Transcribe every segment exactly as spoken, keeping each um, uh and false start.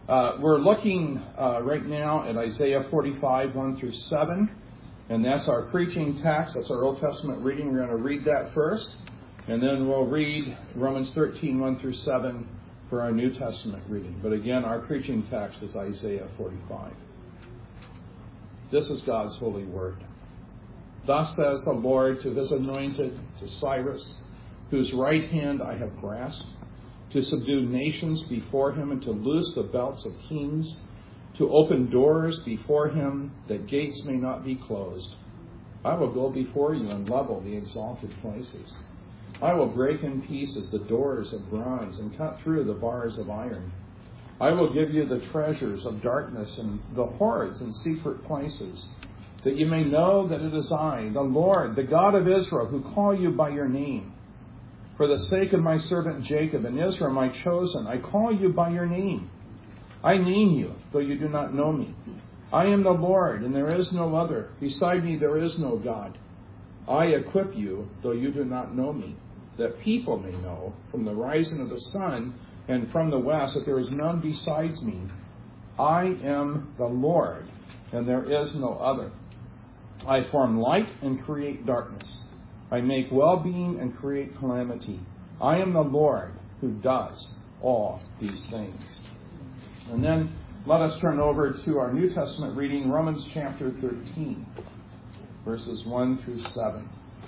Uh, we're looking uh, right now at Isaiah forty-five, one through seven. And that's our preaching text. That's our Old Testament reading. We're going to read that first. And then we'll read Romans thirteen, one through seven for our New Testament reading. But again, our preaching text is Isaiah forty-five. This is God's holy word. Thus says the Lord to his anointed, to Cyrus, whose right hand I have grasped, to subdue nations before him and to loose the belts of kings, to open doors before him that gates may not be closed. I will go before you and level the exalted places. I will break in pieces the doors of bronze and cut through the bars of iron. I will give you the treasures of darkness and the hoards in secret places, that you may know that it is I, the Lord, the God of Israel, who call you by your name. For the sake of my servant Jacob and Israel, my chosen, I call you by your name. I name you, though you do not know me. I am the Lord, and there is no other. Beside me there is no God. I equip you, though you do not know me, that people may know from the rising of the sun and from the west that there is none besides me. I am the Lord, and there is no other. I form light and create darkness. I make well-being and create calamity. I am the Lord who does all these things. And then let us turn over to our New Testament reading, Romans chapter thirteen, verses one through seven.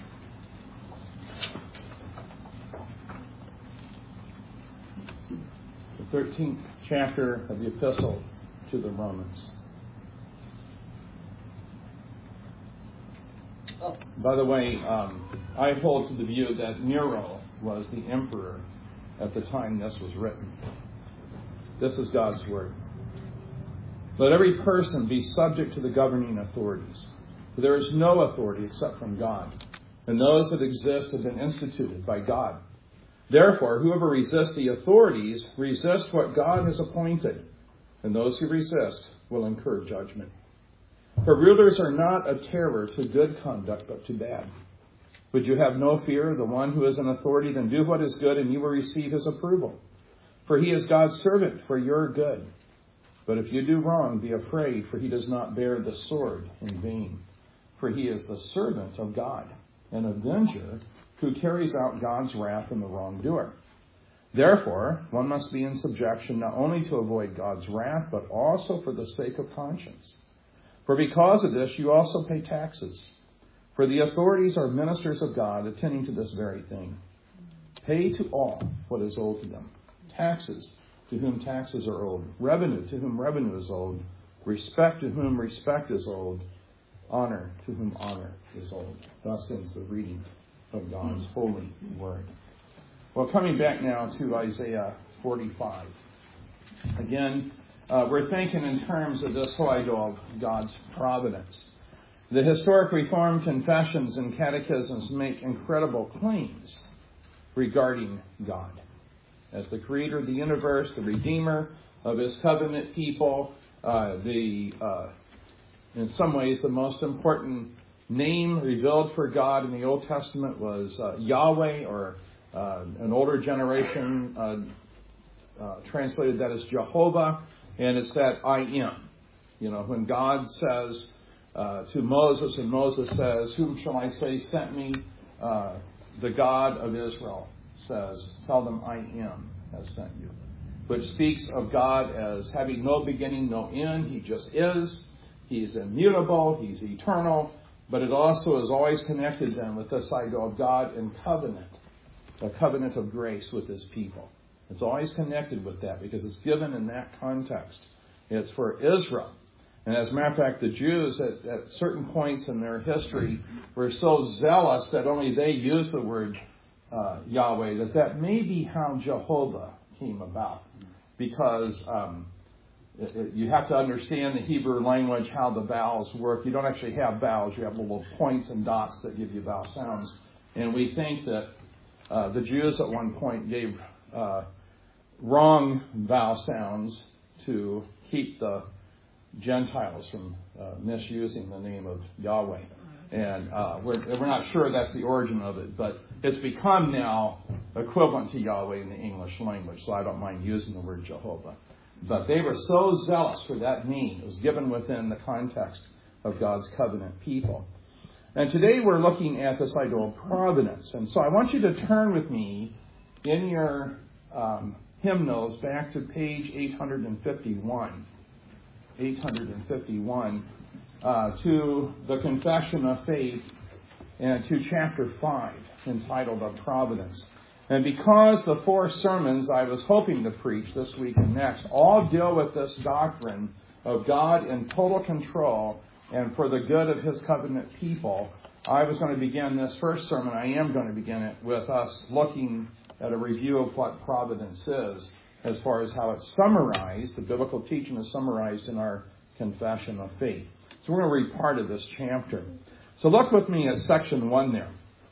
The thirteenth chapter of the epistle to the Romans. Oh. By the way, um, I hold to the view that Nero was the emperor at the time this was written. This is God's word. Let every person be subject to the governing authorities. For there is no authority except from God, and those that exist have been instituted by God. Therefore, whoever resists the authorities resists what God has appointed, and those who resist will incur judgment. For rulers are not a terror to good conduct, but to bad. Would you have no fear of the one who is in authority? Then do what is good, and you will receive his approval. For he is God's servant for your good. But if you do wrong, be afraid, for he does not bear the sword in vain. For he is the servant of God, an avenger who carries out God's wrath on the wrongdoer. Therefore, one must be in subjection not only to avoid God's wrath, but also for the sake of conscience. For because of this, you also pay taxes. For the authorities are ministers of God, attending to this very thing. Pay to all what is owed to them. Taxes, to whom taxes are owed. Revenue, to whom revenue is owed. Respect, to whom respect is owed. Honor, to whom honor is owed. Thus ends the reading of God's holy word. Well, coming back now to Isaiah forty-five. Again, uh, we're thinking in terms of this whole idea of God's providence. The historic Reformed confessions and catechisms make incredible claims regarding God as the creator of the universe, the redeemer of his covenant people, uh, the uh, in some ways the most important name revealed for God in the Old Testament was uh, Yahweh, or uh, an older generation uh, uh, translated that as Jehovah, and it's that I am. You know, when God says uh, to Moses, and Moses says, "Whom shall I say sent me?" Uh, the God of Israel says, "Tell them I am has sent you," which speaks of God as having no beginning, no end. He just is. He's immutable. He's eternal. But it also is always connected then with this idea of God in covenant, a covenant of grace with his people. It's always connected with that because it's given in that context. It's for Israel. And as a matter of fact, the Jews at, at certain points in their history were so zealous that only they used the word uh, Yahweh, that that may be how Jehovah came about. Because um, it, it, you have to understand the Hebrew language, how the vowels work. You don't actually have vowels. You have little points and dots that give you vowel sounds. And we think that uh, the Jews at one point gave uh, wrong vowel sounds to keep the Gentiles from uh, misusing the name of Yahweh. And uh, we're, we're not sure that's the origin of it, but it's become now equivalent to Yahweh in the English language, so I don't mind using the word Jehovah. But they were so zealous for that name. It was given within the context of God's covenant people. And today we're looking at this idea of providence. And so I want you to turn with me in your um, hymnals back to page eight fifty-one. eight fifty-one uh, to the Confession of Faith and to chapter five entitled Of Providence. And because the four sermons I was hoping to preach this week and next all deal with this doctrine of God in total control and for the good of His covenant people, I was going to begin this first sermon. I am going to begin it with us looking at a review of what providence is, as far as how it's summarized, the biblical teaching is summarized in our Confession of Faith. So we're going to read part of this chapter. So look with me at section one there.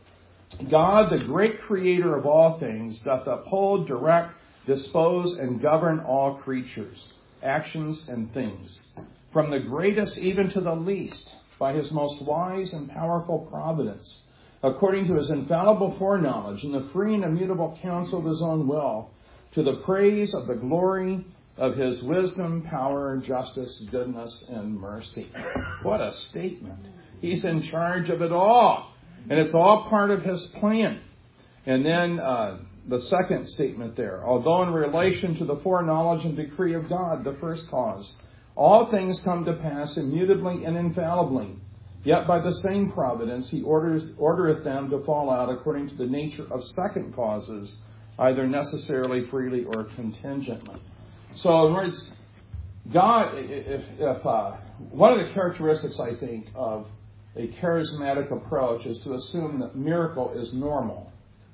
God, the great creator of all things, doth uphold, direct, dispose, and govern all creatures, actions, and things, from the greatest even to the least, by His most wise and powerful providence, according to His infallible foreknowledge and the free and immutable counsel of His own will, to the praise of the glory of His wisdom, power, justice, goodness, and mercy. What a statement. He's in charge of it all. And it's all part of His plan. And then uh, the second statement there. Although in relation to the foreknowledge and decree of God, the first cause, all things come to pass immutably and infallibly. Yet by the same providence He orders, ordereth them to fall out according to the nature of second causes, either necessarily, freely, or contingently. So in other words, God, if, if uh, one of the characteristics, I think, of a charismatic approach is to assume that miracle is normal.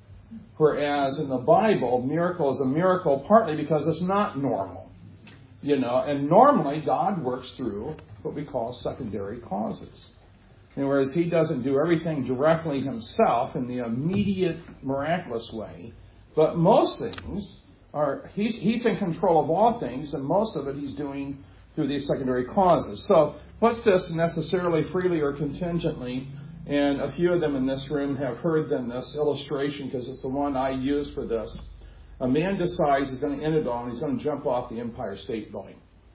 Whereas in the Bible, miracle is a miracle partly because it's not normal. You know, and normally God works through what we call secondary causes. And whereas He doesn't do everything directly Himself in the immediate miraculous way, but most things are, He's, he's in control of all things, and most of it He's doing through these secondary causes. So what's this necessarily, freely, or contingently? And a few of them in this room have heard then this illustration because it's the one I use for this. A man decides he's going to end it all and he's going to jump off the Empire State Building.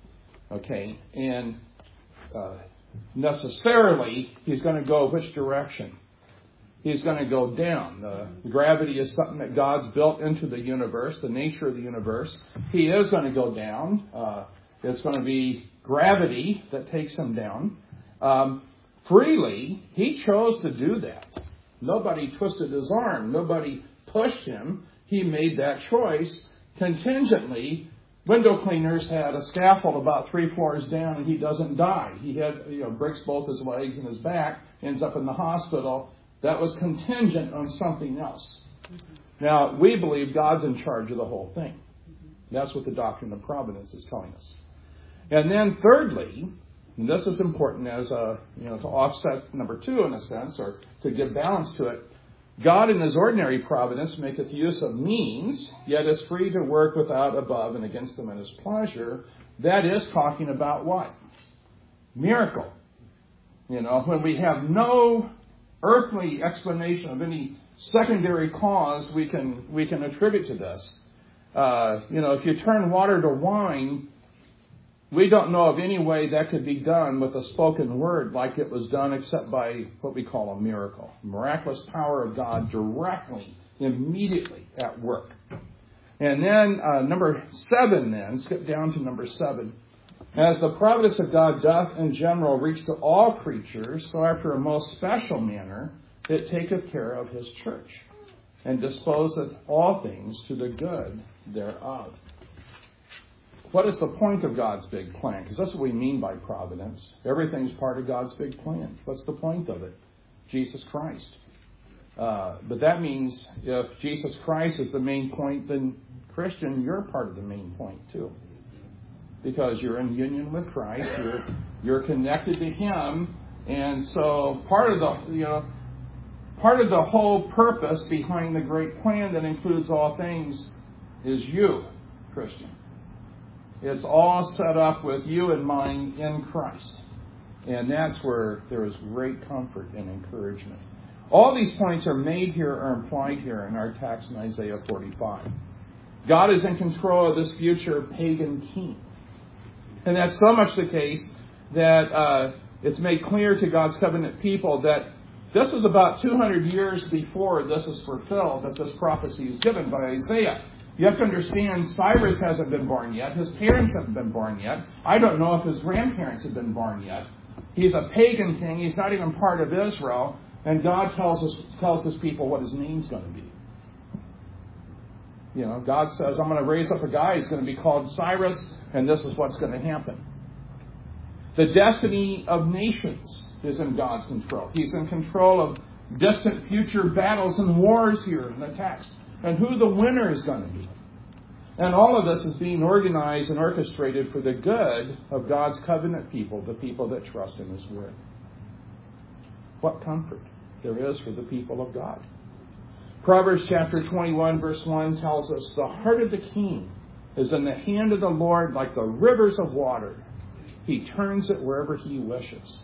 Okay? And uh, necessarily, he's going to go which direction? He's going to go down. The gravity is something that God's built into the universe, the nature of the universe. He is going to go down. Uh, it's going to be gravity that takes him down. Um, freely, he chose to do that. Nobody twisted his arm. Nobody pushed him. He made that choice. Contingently, window cleaners had a scaffold about three floors down, and he doesn't die. He had, you know, breaks both his legs and his back, ends up in the hospital. That was contingent on something else. Now, we believe God's in charge of the whole thing. That's what the doctrine of providence is telling us. And then thirdly, and this is important as a, you know, to offset number two in a sense, or to give balance to it, God in His ordinary providence maketh use of means, yet is free to work without, above, and against them in His pleasure. That is talking about what? Miracle. You know, when we have no earthly explanation of any secondary cause we can we can attribute to this. Uh, you know, if you turn water to wine, we don't know of any way that could be done with a spoken word like it was done except by what we call a miracle. Miraculous power of God directly, immediately at work. And then uh, number seven then, skip down to number seven. As the providence of God doth in general reach to all creatures, so after a most special manner it taketh care of His church, and disposeth all things to the good thereof. What is the point of God's big plan? Because that's what we mean by providence. Everything's part of God's big plan. What's the point of it? Jesus Christ. Uh, but that means if Jesus Christ is the main point, then Christian, you're part of the main point too. Because you're in union with Christ, you're you're connected to Him, and so part of the you know part of the whole purpose behind the great plan that includes all things is you, Christian. It's all set up with you in mind in Christ, and that's where there is great comfort and encouragement. All these points are made here or implied here in our text in Isaiah forty-five. God is in control of this future pagan king. And that's so much the case that uh, it's made clear to God's covenant people that this is about two hundred years before this is fulfilled, that this prophecy is given by Isaiah. You have to understand, Cyrus hasn't been born yet. His parents haven't been born yet. I don't know if his grandparents have been born yet. He's a pagan king. He's not even part of Israel. And God tells us tells his people what his name's going to be. You know, God says, I'm going to raise up a guy. He's going to be called Cyrus, and this is what's going to happen. The destiny of nations is in God's control. He's in control of distant future battles and wars here in the text, and who the winner is going to be. And all of this is being organized and orchestrated for the good of God's covenant people, the people that trust in His Word. What comfort there is for the people of God. Proverbs chapter twenty-one, verse one tells us, the heart of the king is in the hand of the Lord like the rivers of water. He turns it wherever He wishes.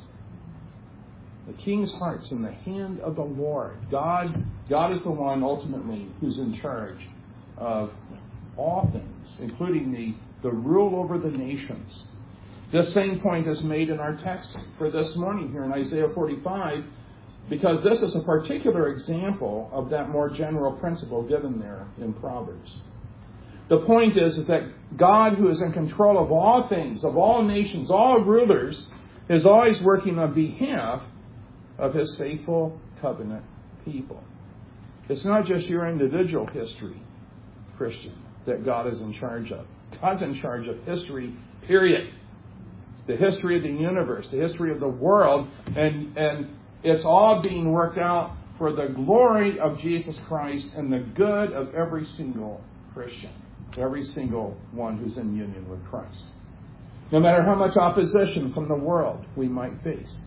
The king's heart's in the hand of the Lord. God, God is the one ultimately who's in charge of all things, including the, the rule over the nations. This same point is made in our text for this morning here in Isaiah forty-five, because this is a particular example of that more general principle given there in Proverbs. The point is, is that God, who is in control of all things, of all nations, all rulers, is always working on behalf of His faithful covenant people. It's not just your individual history, Christian, that God is in charge of. God's in charge of history, period. The history of the universe, the history of the world, and, and it's all being worked out for the glory of Jesus Christ and the good of every single Christian, every single one who's in union with Christ. No matter how much opposition from the world we might face,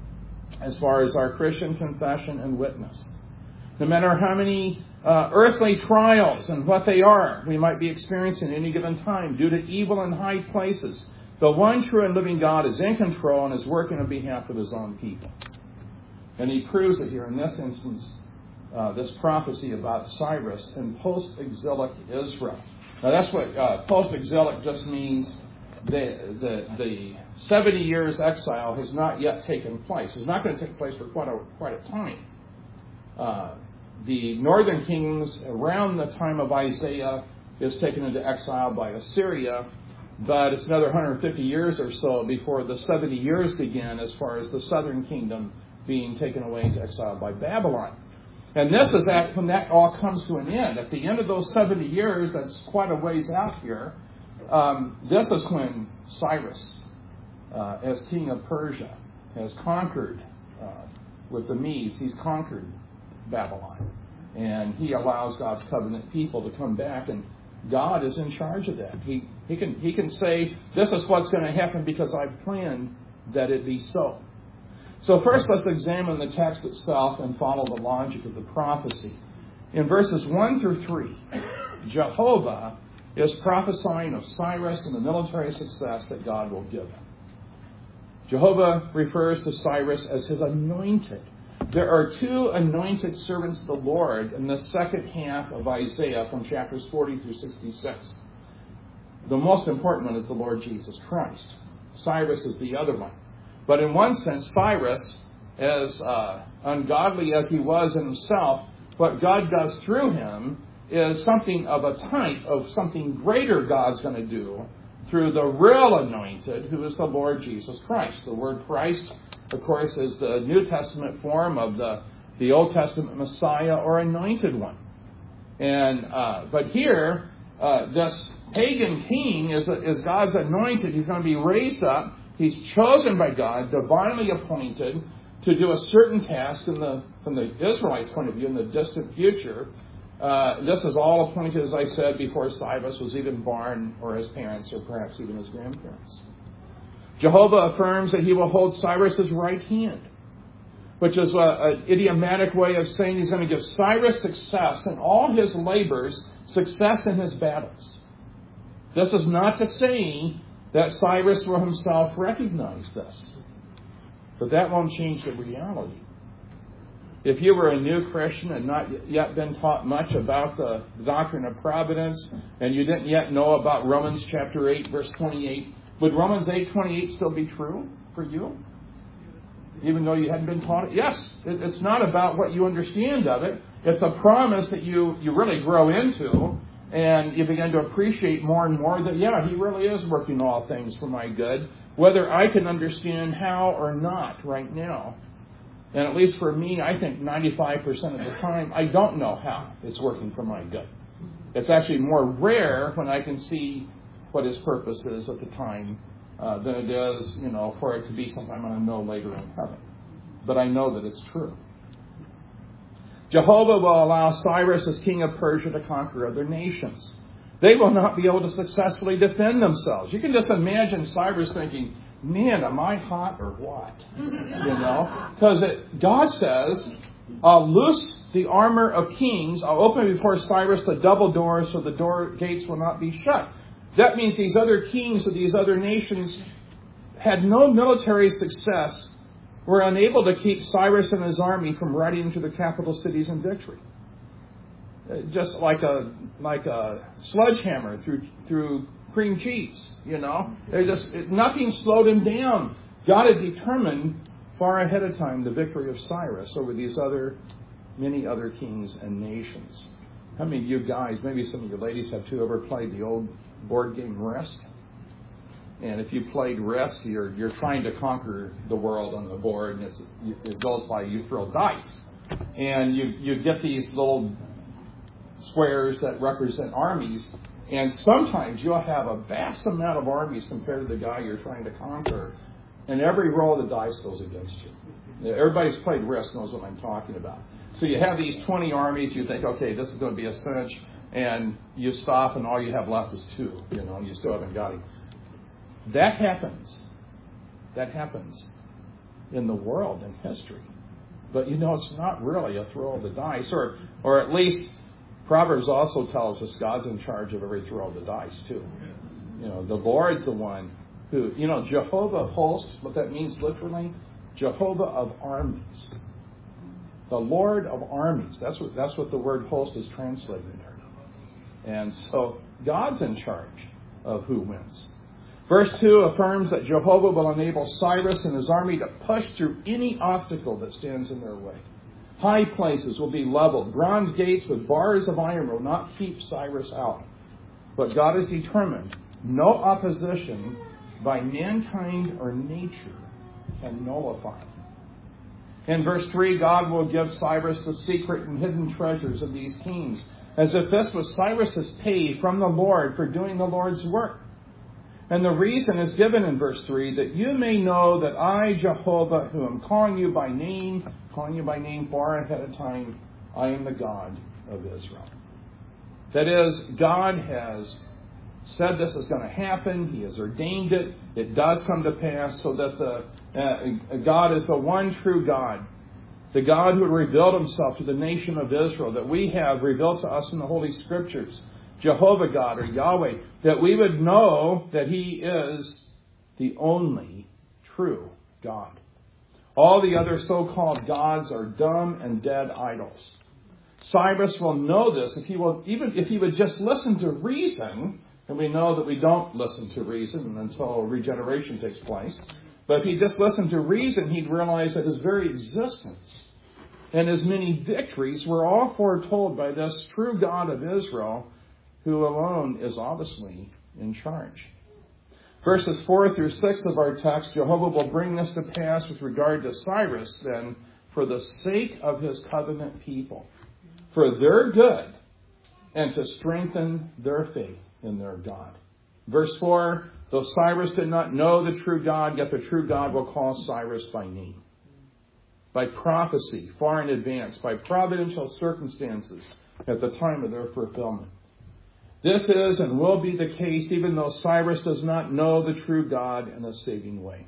as far as our Christian confession and witness, no matter how many uh, earthly trials and what they are we might be experiencing at any given time due to evil in high places, the one true and living God is in control and is working on behalf of His own people. And He proves it here in this instance, uh, this prophecy about Cyrus in post-exilic Israel. Now that's what uh, post-exilic just means. The, the, the seventy years exile has not yet taken place. It's not going to take place for quite a, quite a time. Uh, the northern kings around the time of Isaiah is taken into exile by Assyria, but it's another one hundred fifty years or so before the seventy years begin as far as the southern kingdom being taken away into exile by Babylon. And this is at, when that all comes to an end. At the end of those seventy years, that's quite a ways out here, um, this is when Cyrus, uh, as king of Persia, has conquered uh, with the Medes. He's conquered Babylon. And he allows God's covenant people to come back, and God is in charge of that. He, he can, he can say, this is what's going to happen because I've planned that it be so. So first, let's examine the text itself and follow the logic of the prophecy. In verses one through three, Jehovah is prophesying of Cyrus and the military success that God will give him. Jehovah refers to Cyrus as His anointed. There are two anointed servants of the Lord in the second half of Isaiah from chapters forty through sixty-six. The most important one is the Lord Jesus Christ. Cyrus is the other one. But in one sense, Cyrus, as uh, ungodly as he was in himself, what God does through him is something of a type of something greater God's going to do through the real anointed, who is the Lord Jesus Christ. The word Christ, of course, is the New Testament form of the, the Old Testament Messiah or anointed one. And uh, but here, uh, this pagan king is, is God's anointed. He's going to be raised up. He's chosen by God, divinely appointed, to do a certain task in the, from the Israelites' point of view in the distant future. Uh, this is all appointed, as I said, before Cyrus was even born, or his parents, or perhaps even his grandparents. Jehovah affirms that He will hold Cyrus' right hand, which is an idiomatic way of saying He's going to give Cyrus success in all his labors, success in his battles. This is not to say that Cyrus will himself recognize this. But that won't change the reality. If you were a new Christian and not yet been taught much about the doctrine of providence, and you didn't yet know about Romans chapter eight, verse twenty-eight, Would Romans eight twenty-eight still be true for you? Even though you hadn't been taught it? Yes. It, it's not about what you understand of it. It's a promise that you, you really grow into, and you begin to appreciate more and more that, yeah, He really is working all things for my good, whether I can understand how or not right now. And at least for me, I think ninety-five percent of the time, I don't know how it's working for my good. It's actually more rare when I can see what His purpose is at the time uh, than it is, you know, for it to be something I'm going to know later in heaven. But I know that it's true. Jehovah will allow Cyrus as king of Persia to conquer other nations. They will not be able to successfully defend themselves. You can just imagine Cyrus thinking, man, am I hot or what? You know? Because God says, I'll loose the armor of kings. I'll open before Cyrus the double doors so the door gates will not be shut. That means these other kings of these other nations had no military success, were unable to keep Cyrus and his army from riding into the capital cities in victory. Just like a like a sledgehammer through through cream cheese, you know. They just it, nothing slowed him down. God had determined far ahead of time the victory of Cyrus over these other many other kings and nations. How many of you guys, maybe some of you ladies have too, ever played the old board game Risk? And if you played Risk, you're you're trying to conquer the world on the board, and it's it goes by you throw dice, and you you get these little squares that represent armies, and sometimes you'll have a vast amount of armies compared to the guy you're trying to conquer, and every roll of the dice goes against you. Everybody's played Risk knows what I'm talking about. So you have these twenty armies, you think, okay, this is going to be a cinch, and you stop, and all you have left is two, you know, and you still haven't got him. That happens. That happens in the world, in history. But, you know, it's not really a throw of the dice, or or at least Proverbs also tells us God's in charge of every throw of the dice, too. You know, the Lord's the one who, you know, Jehovah of hosts, what that means literally, Jehovah of armies. The Lord of armies. That's what that's what the word host is translated there. And so God's in charge of who wins. Verse two affirms that Jehovah will enable Cyrus and his army to push through any obstacle that stands in their way. High places will be leveled. Bronze gates with bars of iron will not keep Cyrus out. But God is determined no opposition by mankind or nature can nullify it. In verse three, God will give Cyrus the secret and hidden treasures of these kings, as if this was Cyrus's pay from the Lord for doing the Lord's work. And the reason is given in verse three, that you may know that I, Jehovah, who am calling you by name, calling you by name far ahead of time, I am the God of Israel. That is, God has said this is going to happen. He has ordained it. It does come to pass, so that the uh, God is the one true God. The God who had revealed himself to the nation of Israel, that we have revealed to us in the Holy Scriptures. Jehovah God, or Yahweh, that we would know that He is the only true God. All the other so-called gods are dumb and dead idols. Cyrus will know this if he will, even if he would just listen to reason, and we know that we don't listen to reason until regeneration takes place. But if he just listened to reason, he'd realize that his very existence and his many victories were all foretold by this true God of Israel, who alone is obviously in charge. Verses four through six of our text, Jehovah will bring this to pass with regard to Cyrus, then, for the sake of His covenant people, for their good, and to strengthen their faith in their God. Verse four, though Cyrus did not know the true God, yet the true God will call Cyrus by name. By prophecy, far in advance, by providential circumstances at the time of their fulfillment. This is and will be the case even though Cyrus does not know the true God in a saving way.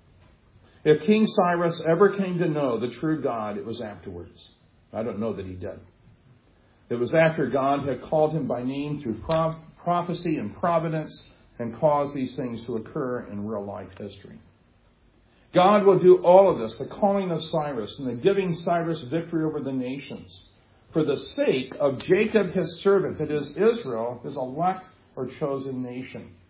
If King Cyrus ever came to know the true God, it was afterwards. I don't know that he did. It was after God had called him by name through pro- prophecy and providence and caused these things to occur in real life history. God will do all of this, the calling of Cyrus and the giving Cyrus victory over the nations, for the sake of Jacob his servant, that is Israel, his elect or chosen nation.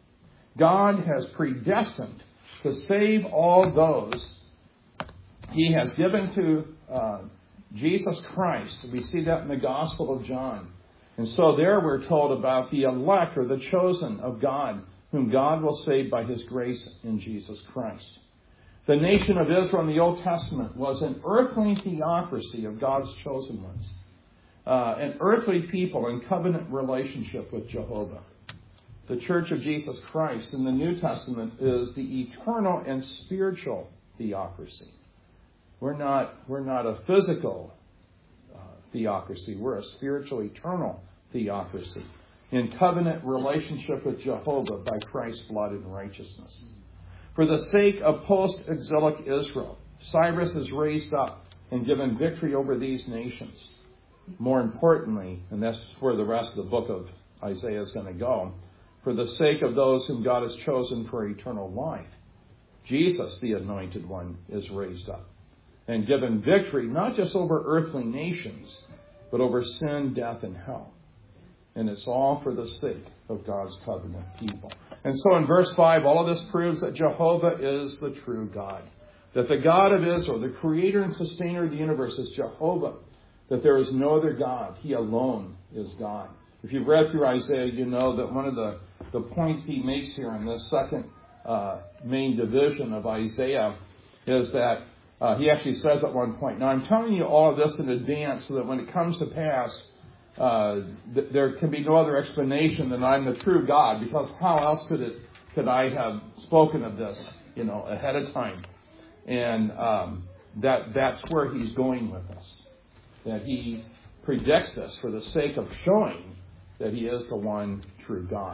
God has predestined to save all those He has given to uh, Jesus Christ. We see that in the Gospel of John. And so there we're told about the elect or the chosen of God, whom God will save by His grace in Jesus Christ. The nation of Israel in the Old Testament was an earthly theocracy of God's chosen ones. Uh, an earthly people in covenant relationship with Jehovah. The Church of Jesus Christ in the New Testament is the eternal and spiritual theocracy. We're not, we're not a physical uh, theocracy. We're a spiritual, eternal theocracy in covenant relationship with Jehovah by Christ's blood and righteousness. For the sake of post-exilic Israel, Cyrus is raised up and given victory over these nations. More importantly, and that's where the rest of the book of Isaiah is going to go, for the sake of those whom God has chosen for eternal life, Jesus, the Anointed One, is raised up and given victory not just over earthly nations, but over sin, death, and hell. And it's all for the sake of God's covenant people. And so in verse five, all of this proves that Jehovah is the true God. That the God of Israel, the creator and sustainer of the universe, is Jehovah. That there is no other God. He alone is God. If you've read through Isaiah, you know that one of the, the points he makes here in this second uh, main division of Isaiah is that uh, he actually says at one point, now I'm telling you all of this in advance so that when it comes to pass, uh, th- there can be no other explanation than I'm the true God, because how else could it could I have spoken of this, you know, ahead of time? And um, that that's where he's going with us. That he predicts this for the sake of showing that he is the one true God.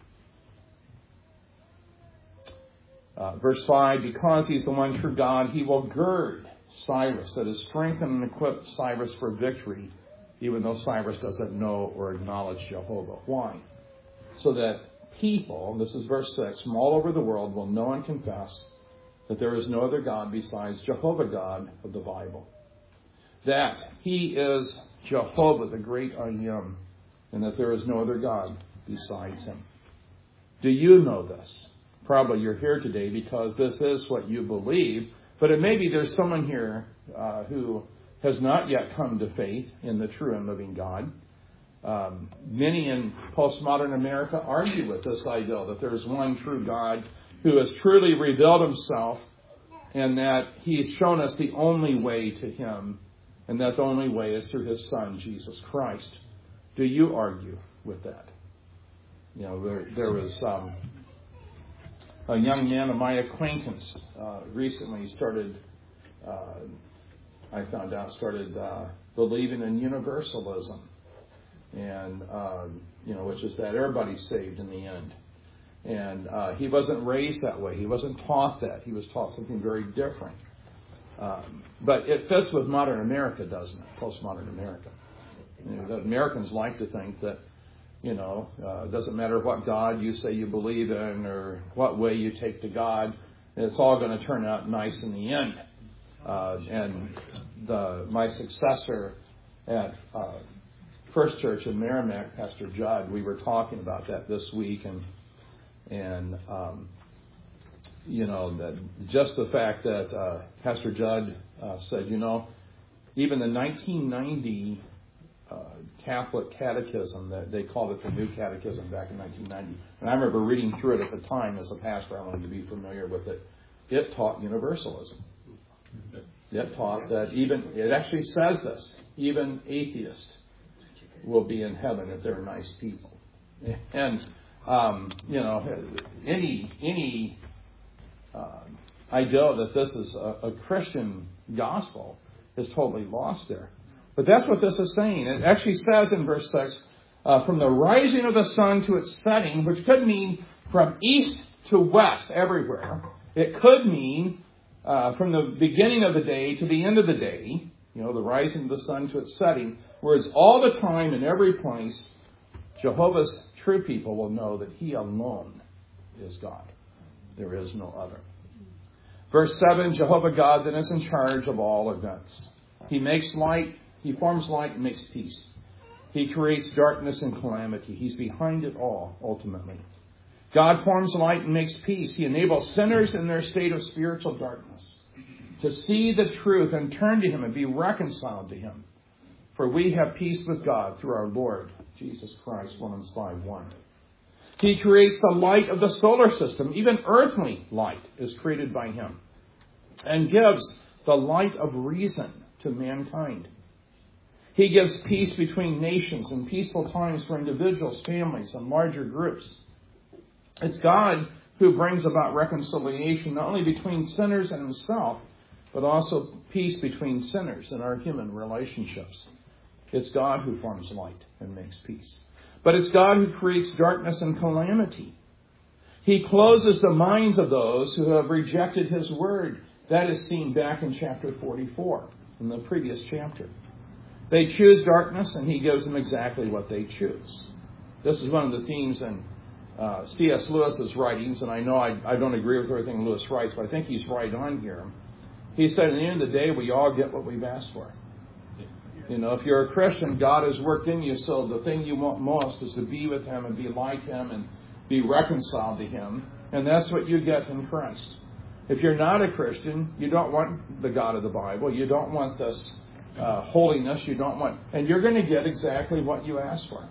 Uh, verse five, because he's the one true God, he will gird Cyrus, that is, strengthen and equip Cyrus for victory, even though Cyrus doesn't know or acknowledge Jehovah. Why? So that people, this is verse six, from all over the world will know and confess that there is no other God besides Jehovah God of the Bible. That he is Jehovah, the great I Am, and that there is no other God besides him. Do you know this? Probably you're here today because this is what you believe, but it may be there's someone here uh, who has not yet come to faith in the true and living God. Um, many in postmodern America argue with this idea that there's one true God who has truly revealed himself and that he's shown us the only way to him, and that the only way is through his Son, Jesus Christ. Do you argue with that? You know, there, there was um, a young man of my acquaintance uh, recently started, uh, I found out, started uh, believing in universalism, and uh, you know, which is that everybody's saved in the end. And uh, he wasn't raised that way. He wasn't taught that. He was taught something very different. Um, but it fits with modern America, doesn't it? Postmodern America. You know, the Americans like to think that, you know, uh, it doesn't matter what God you say you believe in or what way you take to God, it's all going to turn out nice in the end. Uh, and the my successor at uh, First Church in Merrimack, Pastor Judd, we were talking about that this week, and and um, you know, that just the fact that uh, Pastor Judd uh, said, you know, even the nineteen ninety uh, Catholic Catechism, that they called it the New Catechism back in nineteen ninety, and I remember reading through it at the time as a pastor. I wanted to be familiar with it. It taught universalism. It taught that even, it actually says this, even atheists will be in heaven if they're nice people. And, um, you know, any, any uh, idea that this is a, a Christian gospel is totally lost there. But that's what this is saying. It actually says in verse six, uh, from the rising of the sun to its setting, which could mean from east to west everywhere. It could mean uh, from the beginning of the day to the end of the day, you know, the rising of the sun to its setting, whereas all the time in every place, Jehovah's true people will know that he alone is God. There is no other. Verse seven, Jehovah God then is in charge of all events. He makes light, he forms light and makes peace. He creates darkness and calamity. He's behind it all, ultimately. God forms light and makes peace. He enables sinners in their state of spiritual darkness to see the truth and turn to Him and be reconciled to Him. For we have peace with God through our Lord Jesus Christ, Romans five one. He creates the light of the solar system. Even earthly light is created by Him, and gives the light of reason to mankind. He gives peace between nations and peaceful times for individuals, families, and larger groups. It's God who brings about reconciliation not only between sinners and Himself, but also peace between sinners in our human relationships. It's God who forms light and makes peace. But it's God who creates darkness and calamity. He closes the minds of those who have rejected His word. That is seen back in chapter forty-four, in the previous chapter. They choose darkness, and He gives them exactly what they choose. This is one of the themes in uh, C S Lewis's writings, and I know I, I don't agree with everything Lewis writes, but I think he's right on here. He said, at the end of the day, we all get what we've asked for. You know, if you're a Christian, God has worked in you, so the thing you want most is to be with Him and be like Him and be reconciled to Him. And that's what you get in Christ. If you're not a Christian, you don't want the God of the Bible. You don't want this uh, holiness. You don't want, and you're going to get exactly what you asked for.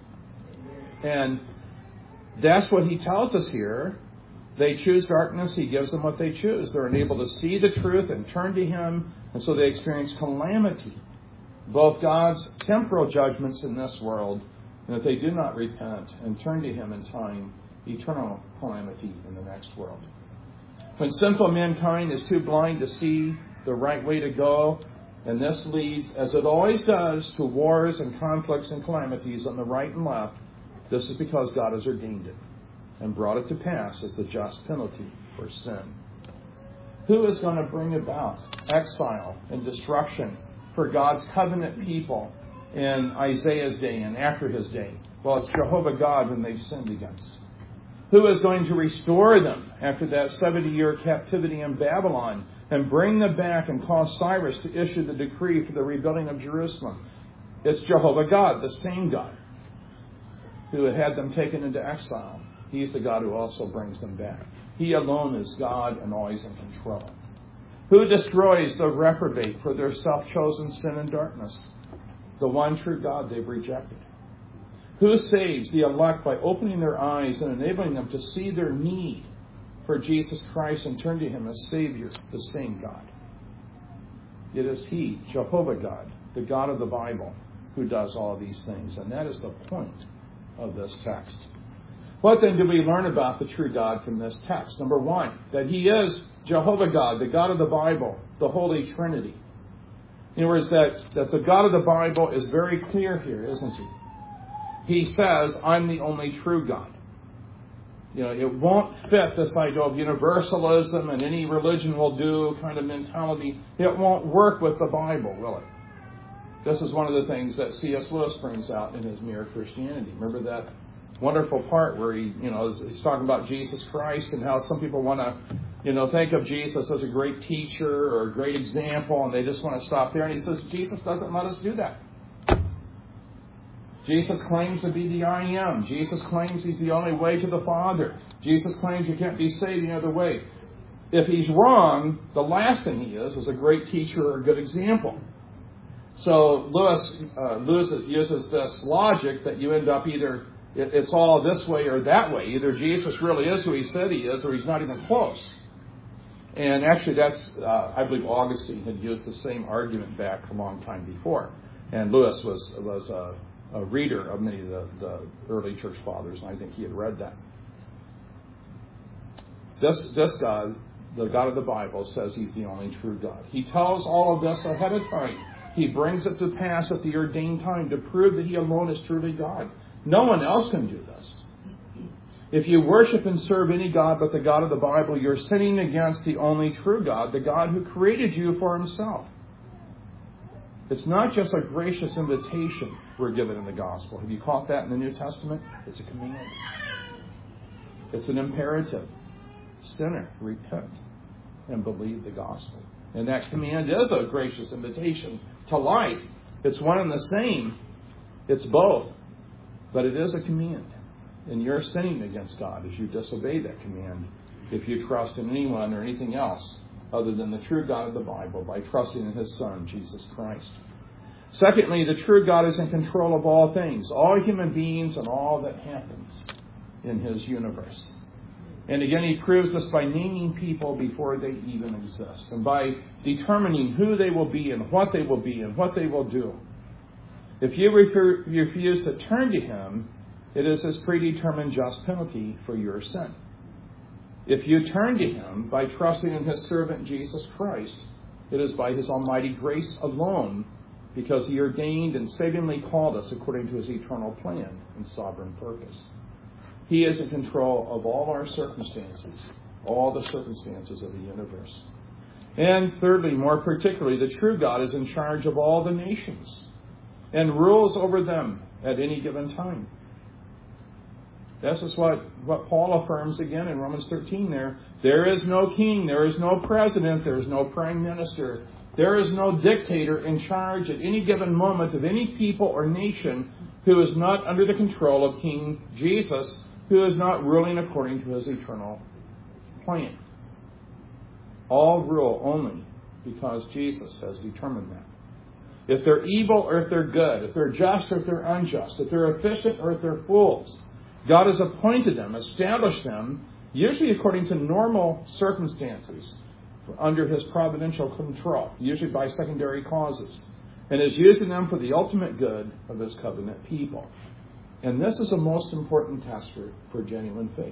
And that's what He tells us here. They choose darkness. He gives them what they choose. They're unable to see the truth and turn to Him, and so they experience calamity. Both God's temporal judgments in this world, and if they do not repent and turn to Him in time, eternal calamity in the next world. When sinful mankind is too blind to see the right way to go, and this leads, as it always does, to wars and conflicts and calamities on the right and left, this is because God has ordained it and brought it to pass as the just penalty for sin. Who is going to bring about exile and destruction for God's covenant people in Isaiah's day and after his day? Well, it's Jehovah God whom they've sinned against. Who is going to restore them after that seventy-year captivity in Babylon and bring them back and cause Cyrus to issue the decree for the rebuilding of Jerusalem? It's Jehovah God, the same God, who had them taken into exile. He's the God who also brings them back. He alone is God and always in control. Who destroys the reprobate for their self-chosen sin and darkness? The one true God they've rejected. Who saves the elect by opening their eyes and enabling them to see their need for Jesus Christ and turn to Him as Savior? The same God. It is He, Jehovah God, the God of the Bible, who does all of these things. And that is the point of this text. What then do we learn about the true God from this text? Number one, that He is Jehovah God, the God of the Bible, the Holy Trinity. In other words, that, that the God of the Bible is very clear here, isn't He? He says, I'm the only true God. You know, it won't fit this idea of universalism and any religion will do kind of mentality. It won't work with the Bible, will it? This is one of the things that C S Lewis brings out in his Mere Christianity. Remember that wonderful part where he, you know, he's talking about Jesus Christ and how some people want to, you know, think of Jesus as a great teacher or a great example, and they just want to stop there. And he says, Jesus doesn't let us do that. Jesus claims to be the I Am. Jesus claims He's the only way to the Father. Jesus claims you can't be saved any other way. If He's wrong, the last thing He is is a great teacher or a good example. So Lewis, uh, Lewis uses this logic that you end up either it's all this way or that way. Either Jesus really is who He said He is, or He's not even close. And actually, that's uh, I believe Augustine had used the same argument back a long time before. And Lewis was was a, a reader of many of the, the early church fathers, and I think he had read that. This this God, the God of the Bible, says He's the only true God. He tells all of this ahead of time. He brings it to pass at the ordained time to prove that He alone is truly God. No one else can do this. If you worship and serve any God but the God of the Bible, you're sinning against the only true God, the God who created you for Himself. It's not just a gracious invitation we're given in the gospel. Have you caught that in the New Testament? It's a command. It's an imperative. Sinner, repent and believe the gospel. And that command is a gracious invitation to life. It's one and the same. It's both. But it is a command. And you're sinning against God as you disobey that command if you trust in anyone or anything else other than the true God of the Bible by trusting in His Son, Jesus Christ. Secondly, the true God is in control of all things, all human beings and all that happens in His universe. And again, He proves this by naming people before they even exist and by determining who they will be and what they will be and what they will do. If you refer, refuse to turn to Him, it is His predetermined just penalty for your sin. If you turn to Him by trusting in His servant Jesus Christ, it is by His almighty grace alone, because He ordained and savingly called us according to His eternal plan and sovereign purpose. He is in control of all our circumstances, all the circumstances of the universe. And thirdly, more particularly, the true God is in charge of all the nations and rules over them at any given time. This is what, what Paul affirms again in Romans thirteen there. There is no king, there is no president, there is no prime minister, there is no dictator in charge at any given moment of any people or nation who is not under the control of King Jesus, who is not ruling according to His eternal plan. All rule only because Jesus has determined that. If they're evil or if they're good, if they're just or if they're unjust, if they're efficient or if they're fools, God has appointed them, established them, usually according to normal circumstances, under His providential control, usually by secondary causes, and is using them for the ultimate good of His covenant people. And this is a most important test for, for genuine faith.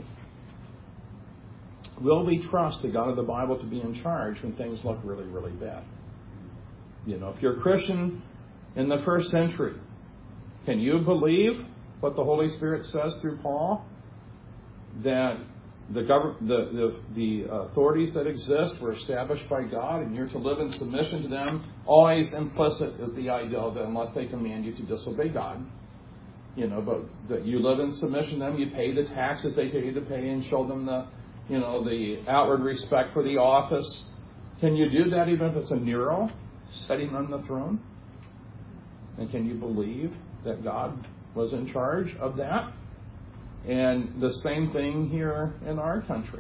Will we trust the God of the Bible to be in charge when things look really, really bad? You know, if you're a Christian in the first century, can you believe what the Holy Spirit says through Paul? That the, gov- the, the, the authorities that exist were established by God and you're to live in submission to them. Always implicit is the idea that unless they command you to disobey God, you know, but that you live in submission to them, you pay the taxes they tell you to pay and show them the, you know, the outward respect for the office. Can you do that even if it's a Nero sitting on the throne? And can you believe that God was in charge of that? And the same thing here in our country.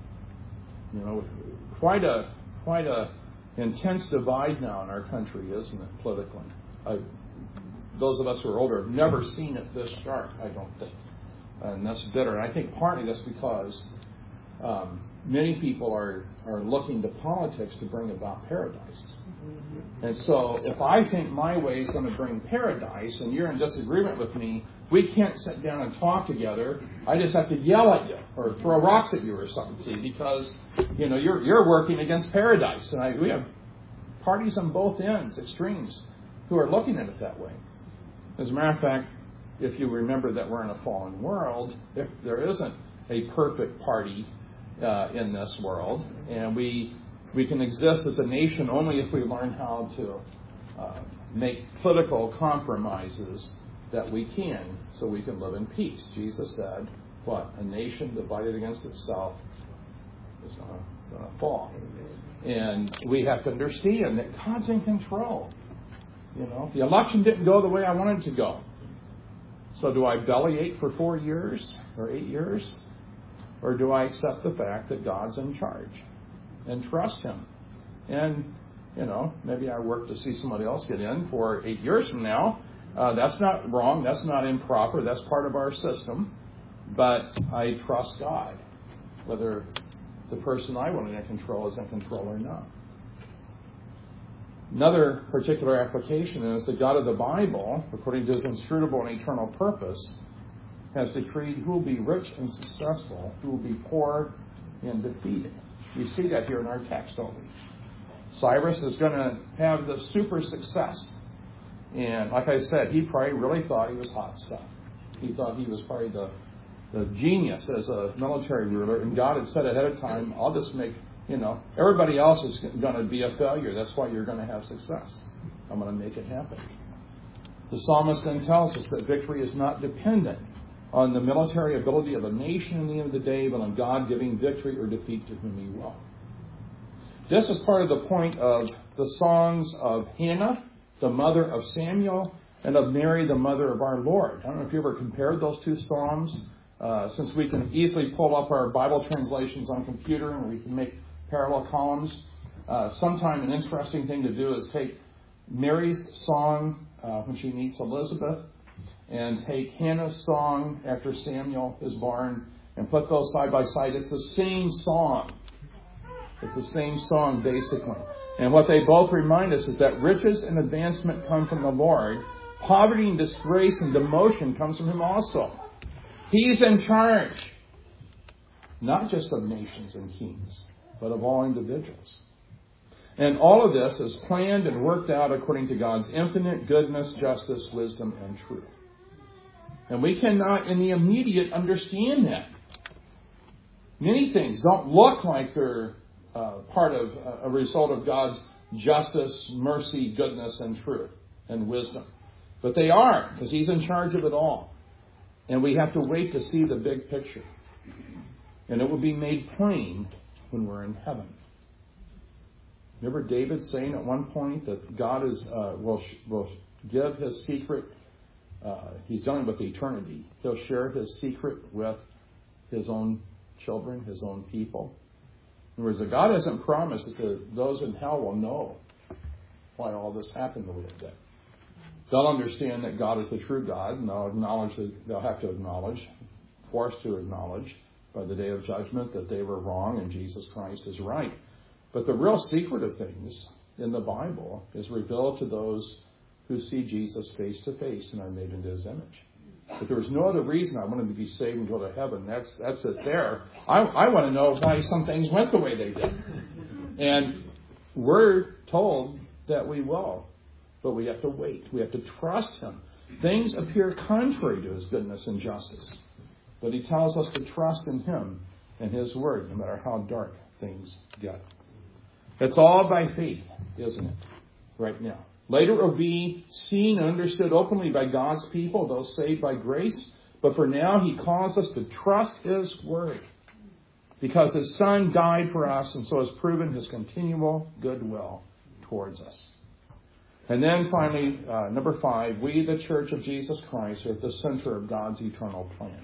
You know, quite a quite a intense divide now in our country, isn't it, politically? I, those of us who are older have never seen it this sharp, I don't think. And that's bitter. And I think partly that's because um, many people are, are looking to politics to bring about paradise. And so if I think my way is going to bring paradise and you're in disagreement with me, we can't sit down and talk together. I just have to yell at you or throw rocks at you or something, see, because, you know, you're you're working against paradise. And I, we have parties on both ends, extremes, who are looking at it that way. As a matter of fact, if you remember that we're in a fallen world, if there isn't a perfect party uh, in this world, and we we can exist as a nation only if we learn how to uh, make political compromises that we can, so we can live in peace. Jesus said, what? A nation divided against itself is going to fall. And we have to understand that God's in control. You know, the election didn't go the way I wanted it to go. So do I bellyache for four years or eight years? Or do I accept the fact that God's in charge and trust Him? And, you know, maybe I work to see somebody else get in for eight years from now. Uh, that's not wrong. That's not improper. That's part of our system. But I trust God, whether the person I want in control is in control or not. Another particular application is the God of the Bible, according to His inscrutable and eternal purpose, has decreed who will be rich and successful, who will be poor and defeated. We see that here in our text, don't we? Cyrus is going to have the super success. And like I said, he probably really thought he was hot stuff. He thought he was probably the, the genius as a military ruler. And God had said ahead of time, I'll just make, you know, everybody else is going to be a failure. That's why you're going to have success. I'm going to make it happen. The psalmist then tells us that victory is not dependent on the military ability of a nation at the end of the day, but on God giving victory or defeat to whom He will. This is part of the point of the songs of Hannah, the mother of Samuel, and of Mary, the mother of our Lord. I don't know if you ever compared those two psalms. uh, since we can easily pull up our Bible translations on computer and we can make parallel columns, uh, sometime an interesting thing to do is take Mary's song uh, when she meets Elizabeth and take Hannah's song after Samuel is born and put those side by side. It's the same song. It's the same song, basically. And what they both remind us is that riches and advancement come from the Lord. Poverty and disgrace and demotion comes from Him also. He's in charge, not just of nations and kings, but of all individuals. And all of this is planned and worked out according to God's infinite goodness, justice, wisdom, and truth. And we cannot in the immediate understand that. Many things don't look like they're uh, part of uh, a result of God's justice, mercy, goodness, and truth, and wisdom. But they are, because He's in charge of it all. And we have to wait to see the big picture. And it will be made plain when we're in heaven. Remember David saying at one point that God is uh, will, will give His secret. Uh, he's dealing with eternity. He'll share His secret with His own children, His own people. In other words, that God hasn't promised that the, those in hell will know why all this happened the way it did. They'll understand that God is the true God, and they'll acknowledge that they'll have to acknowledge, forced to acknowledge by the day of judgment that they were wrong and Jesus Christ is right. But the real secret of things in the Bible is revealed to those who see Jesus face to face and are made into His image. If there was no other reason I wanted to be saved and go to heaven, that's that's it there. I, I want to know why some things went the way they did. And we're told that we will. But we have to wait. We have to trust Him. Things appear contrary to His goodness and justice. But He tells us to trust in Him and His Word, no matter how dark things get. It's all by faith, isn't it? Right now. Later it will be seen and understood openly by God's people, those saved by grace. But for now, He calls us to trust His Word. Because His Son died for us and so has proven His continual goodwill towards us. And then finally, uh, number five, we, the Church of Jesus Christ, are at the center of God's eternal plan.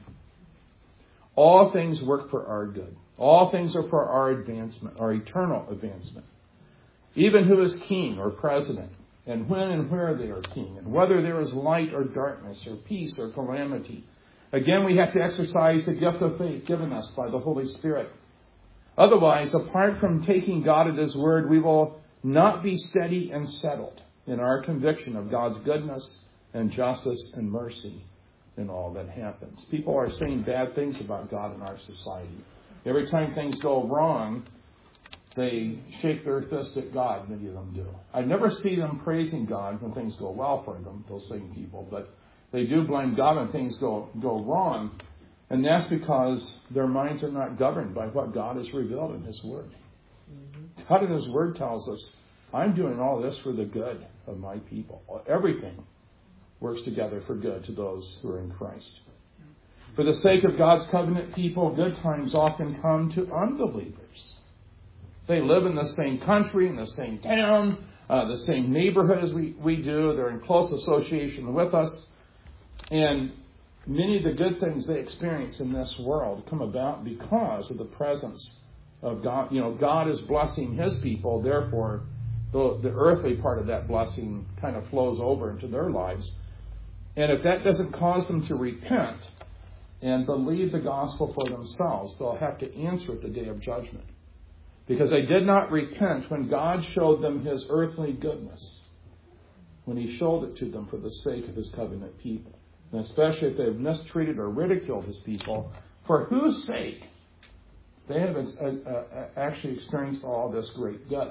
All things work for our good. All things are for our advancement, our eternal advancement. Even who is king or president, and when and where they are king, and whether there is light or darkness, or peace or calamity. Again, we have to exercise the gift of faith given us by the Holy Spirit. Otherwise, apart from taking God at His word, we will not be steady and settled in our conviction of God's goodness and justice and mercy in all that happens. People are saying bad things about God in our society. Every time things go wrong, they shake their fist at God, many of them do. I never see them praising God when things go well for them, those same people, but they do blame God when things go, go wrong, and that's because their minds are not governed by what God has revealed in His Word. Mm-hmm. God in His Word tells us, I'm doing all this for the good of my people. Everything works together for good to those who are in Christ. For the sake of God's covenant people, good times often come to unbelievers. They live in the same country, in the same town, uh, the same neighborhood as we, we do. They're in close association with us. And many of the good things they experience in this world come about because of the presence of God. You know, God is blessing His people, therefore the, the earthly part of that blessing kind of flows over into their lives. And if that doesn't cause them to repent and believe the gospel for themselves, they'll have to answer at the day of judgment. Because they did not repent when God showed them His earthly goodness, when He showed it to them for the sake of His covenant people. And especially if they've mistreated or ridiculed His people, for whose sake they have actually experienced all this great good.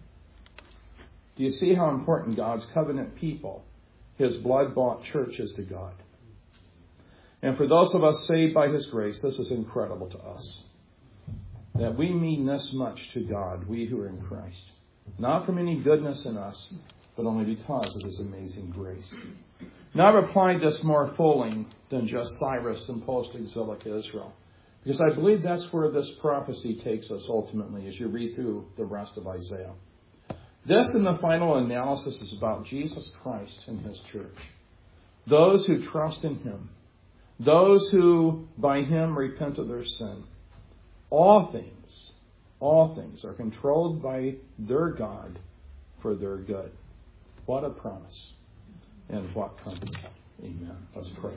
Do you see how important God's covenant people, His blood-bought church, is to God? And for those of us saved by His grace, this is incredible to us. That we mean this much to God, we who are in Christ. Not from any goodness in us, but only because of His amazing grace. Now I've applied this more fully than just Cyrus and post-exilic Israel. Because I believe that's where this prophecy takes us ultimately as you read through the rest of Isaiah. This, in the final analysis, is about Jesus Christ and His church. Those who trust in Him. those who by him repent of their sin, all things, all things are controlled by their God for their good. What a promise. And what comfort. Amen. Let's pray.